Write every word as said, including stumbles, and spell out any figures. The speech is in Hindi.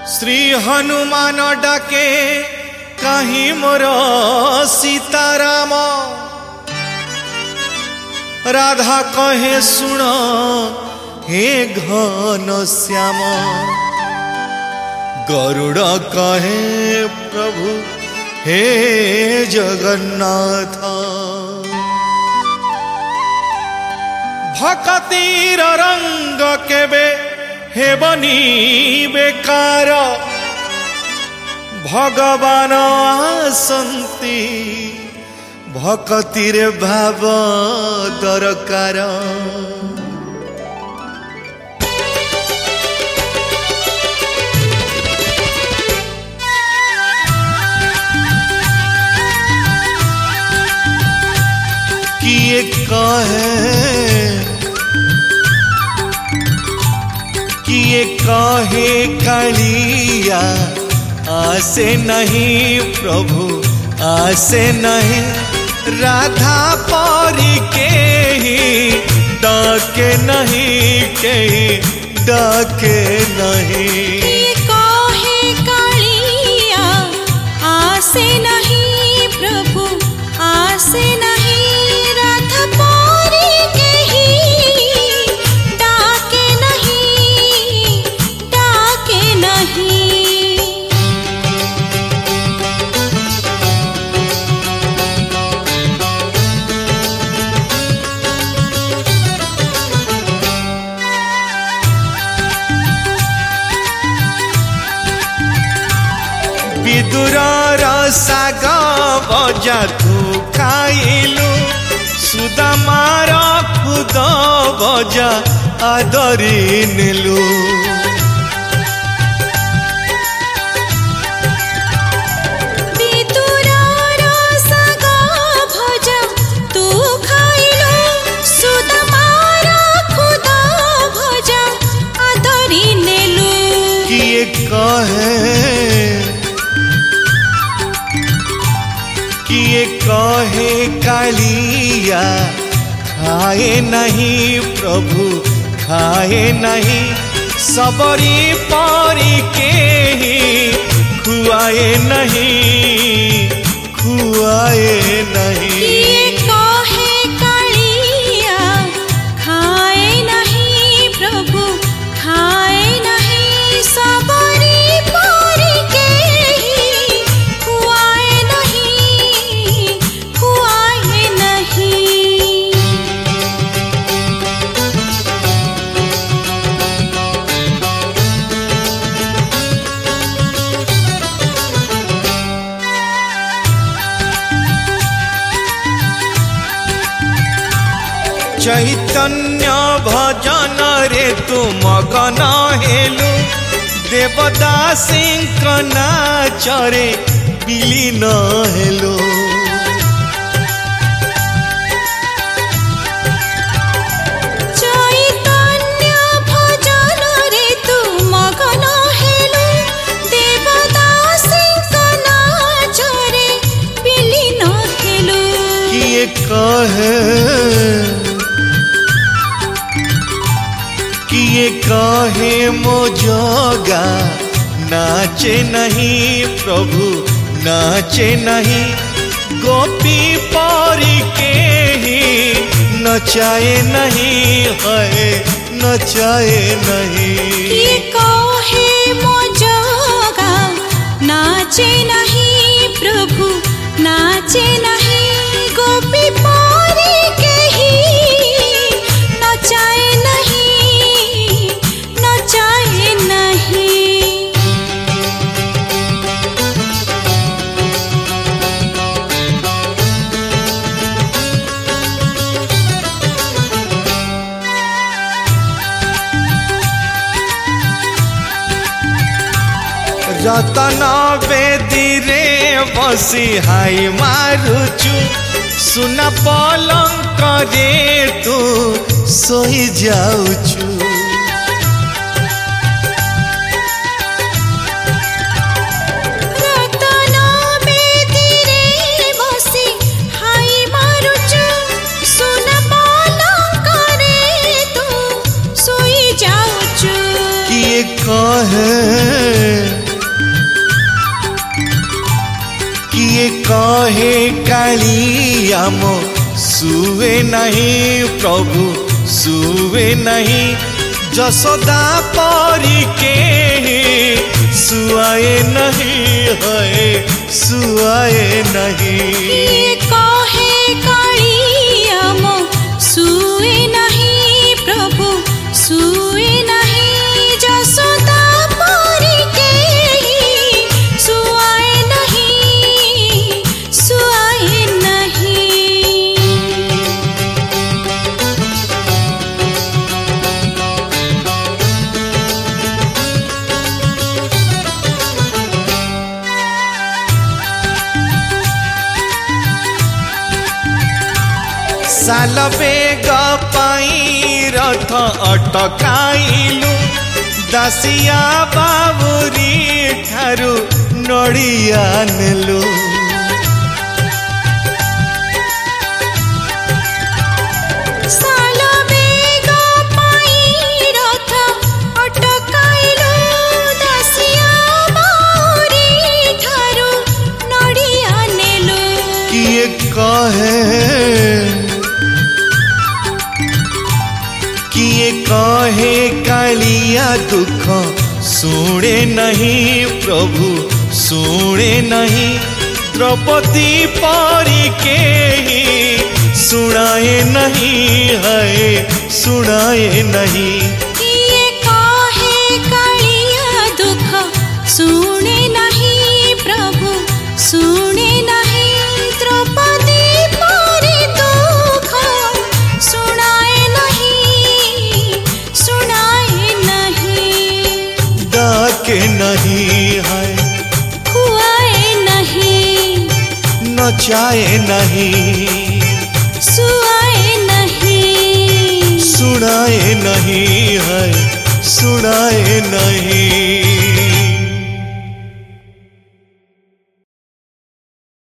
श्री हनुमान डाके कहीं मोर सीताराम राधा कहे सुन हे घन श्याम गरुड़ कहे प्रभु हे जगन्नाथ भक्तिर रंग केबे हेबनी बेकार भगवान आसंती भक्तिर भाव दरकार किए कहे किए कहे कालिया आसे नहीं प्रभु आसे नहीं राधा परी के ही डाके नहीं के डाके नहीं कहे कालिया आसे नहीं प्रभु आसे नहीं राधा परी के ही डाके नहीं डाके नहीं विदुर साग बजा तू खाइलु सुदामार खुद बजा आदरी नेलु विदुर साग भजा तू खाइलु सुदामार खुद भजा आदरी नेलु किए कहे किए कहे कालिया खाए नहीं प्रभु खाए नहीं सबरी परी के ही खुआए नहीं खुआए नहीं कहे कालिया खाए नहीं प्रभु खाए नहीं सबरी परी के ही खुआए नहीं खुआए नहीं चैतन्य भजन रे तू मगन हेलु देवदासी नाचरे विलीन हेलु चैतन्य भजन रे तू मगन हेलु देवदासी नाचरे विलीन हेलु किए कहे किए कहे मो जगा नाचे नहीं प्रभु नाचे नहीं गोपी परी के ही नचाए नहीं है नचाए नहीं कहे मो जगा नाचे नहीं प्रभु नाचे नहीं गोपी परी के ही नचाए नहीं नचाए नहीं रतन बेदी रे बसी हाई मारुचु सुन पलंक रे तू सोई जाउछु रतन बेदी रे बसी हाई मारुचु सुन पलंक रे तू सोई जाउछु किए कहे कालिया मो सुए नहीं प्रभु सुए नहीं जसोदा परी के सुआए नहीं है सुआए नहीं किए कहे कालिया मो सुए नहीं प्रभु सुए नहीं जसोदा परी के सुआए नहीं सुआए नहीं। साल बेग पाई रथ अटकाइलु दासिया बाबुरी ठारू नड़िया नेलु साल बेग पाई रथ अटकाइलु दासिया बाबुरी ठारू नड़िया नेलु किए कहे किए कहे कालिया दुख सुने नहीं प्रभु सुने नहीं द्रौपदी परी के सुनाए नहीं है सुनाए नहीं किए कहे कालिया दुख सुने नहीं प्रभु सुने नहीं द्रौपदी परी दुख सुनाए नहीं सुनाए नहीं डाके नहीं है खुआए नहीं नचाए नहीं सुआए नहीं सुनाए नहीं है सुनाए नहीं।